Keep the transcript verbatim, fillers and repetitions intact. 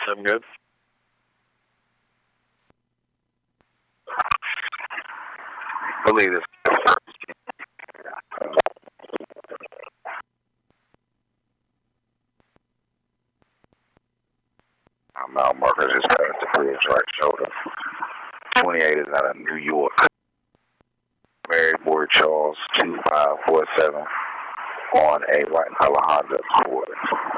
I'm good. Believe this. Mile marker just passed the bridge right shoulder. twenty-eight is out of New York. Mary Board Charles two five four seven on a white color Honda Accord.